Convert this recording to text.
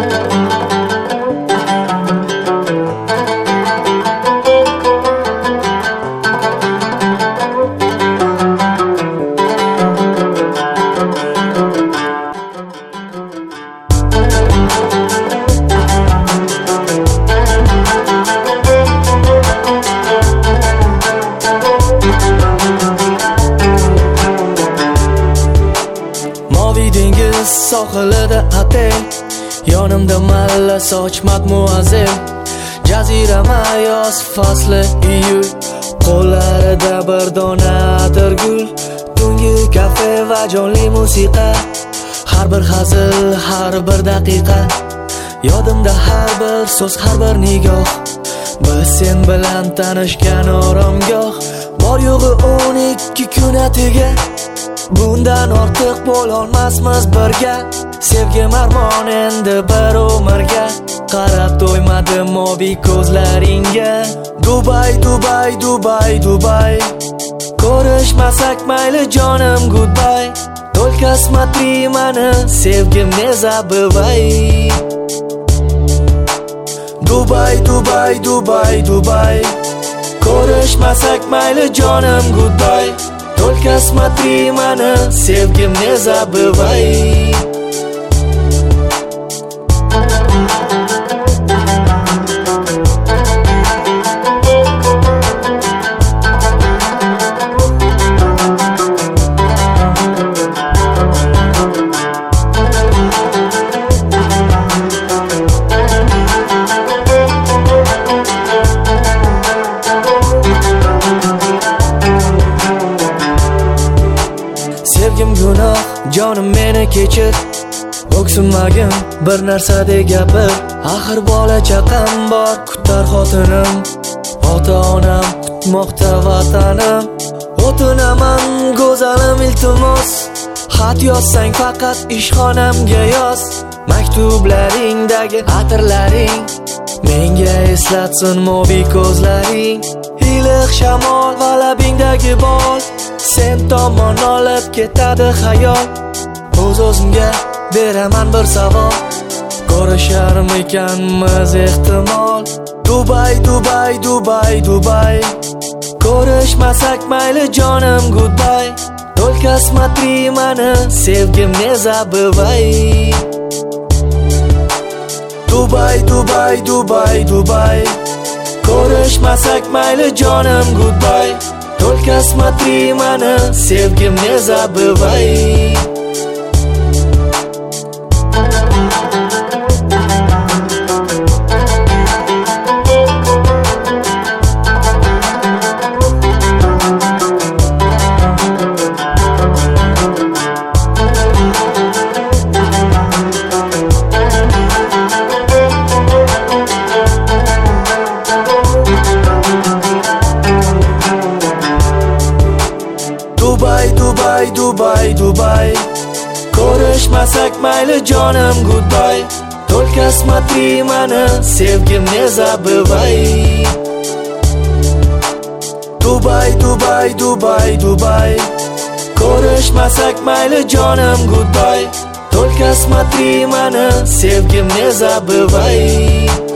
dengiz sohilida otel, yonimda malla soch matmuazel. Jazirama yoz fasli iyul, qo'llarida bir dona atirgul. Tungi kafe va jonli musiqa, har bir hazil, har bir daqiqa. Yodimda har bir so'z, har bir nigoh. Biz sen bilan tanishgan oromgoh. Bor yo'g'i 12 kun atiga, bundan ortiq bo'lolmasmiz birga. Sevgim armon endi bir umrga, qarab to'ymadim moviy ko'zlaringga. Dubai, Dubai, Dubai, Dubai. Ko'rishmasak mayli jonim goodbye. Только смотри mani, sevgim ne забывай. Dubai, Dubai, Dubai, Dubai. Ko'rishmasak mayli jonim goodbye. Только смотри mani, sevgim ne забывай. Sevgim gunoh, jonim meni kechir. O'ksinmagin bir narsada gapir. Axir bola chaqam bor, kutar xotinim. Ota-onam kutmoqda vatanim. O'tinaman go'zalim iltimos, xat yozsang faqat ishxonamga yoz. Maktublaringdagi atirlaring menga eslatsin moviy ko'zlaring. Iliq shamol va labingdagi bol sen tomon olib ketadi xayol. O'z-o'zimga beraman bir savol, ko'risharmikanmiz ehtimol. Dubai, Dubai, Dubai, Dubai. Ko'rishmasak mayli jonim goodbye. Только смотри mani, sevgim ne забывай. Dubai, Dubai, Dubai, Dubai. Ko'rishmasak mayli jonim goodbye. Только смотри mani, sevgim ne забывай. Dubai, Dubai, Dubai, Dubai. Ko'rishmasak mayli jonim goodbye. Только смотри mani, sevgim ne забывай. Dubai, Dubai, Dubai, Dubai. Ko'rishmasak mayli jonim goodbye. Только смотри mani, sevgim ne забывай.